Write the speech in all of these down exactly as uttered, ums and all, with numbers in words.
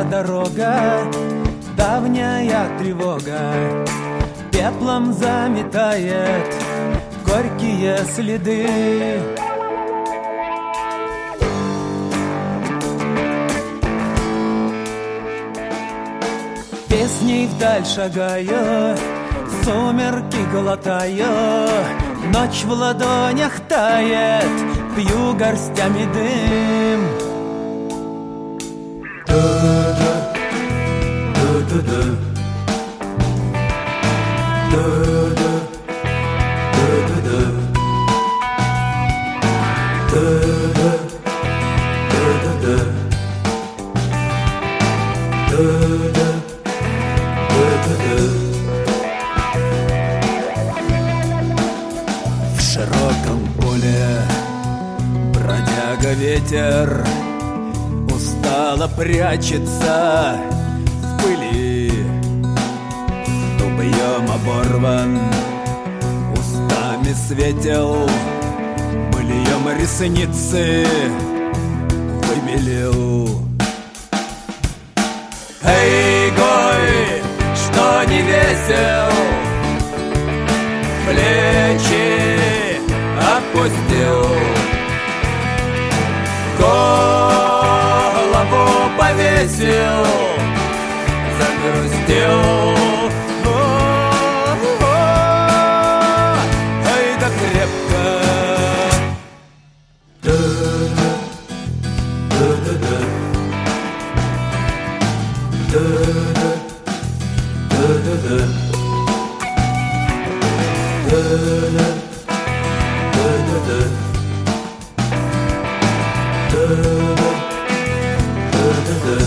дорога, давняя тревога пеплом заметает горькие следы. Песней вдаль шагаю, сумерки глотаю, ночь в ладонях тает, пью горстями дым. Да-да, да-да-да, да-да, да-да-да, да-да, да-да-да, да-да. В широком поле бродяга ветер устало прячется в пыли. Дубьем оборван, устами светел, быльем ресницы выбелил. Эй, гой, что не весел, плечи опустил, голову повесил, загрустил. О-о-о, ай да крепко. Да-да, да-да-да, да-да, да-да-да, да-да, да-да-да, да-да, да-да-да.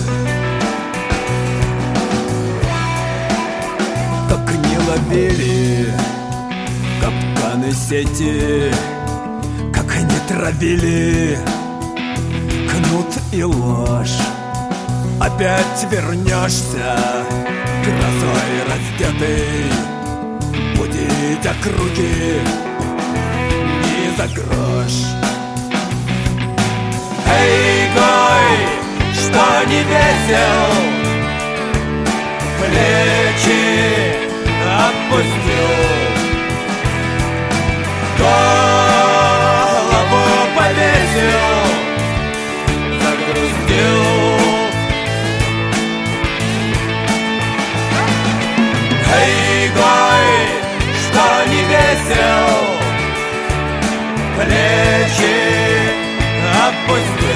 Как не ловили капканы сети, как не травили кнут и ложь, опять вернешься грозой раздетый, будить округи не за грош. Эй, гой, что не весел, плечи опустил, голову повесил, загрустил. Эй, гой, что не весел, плечи опустил.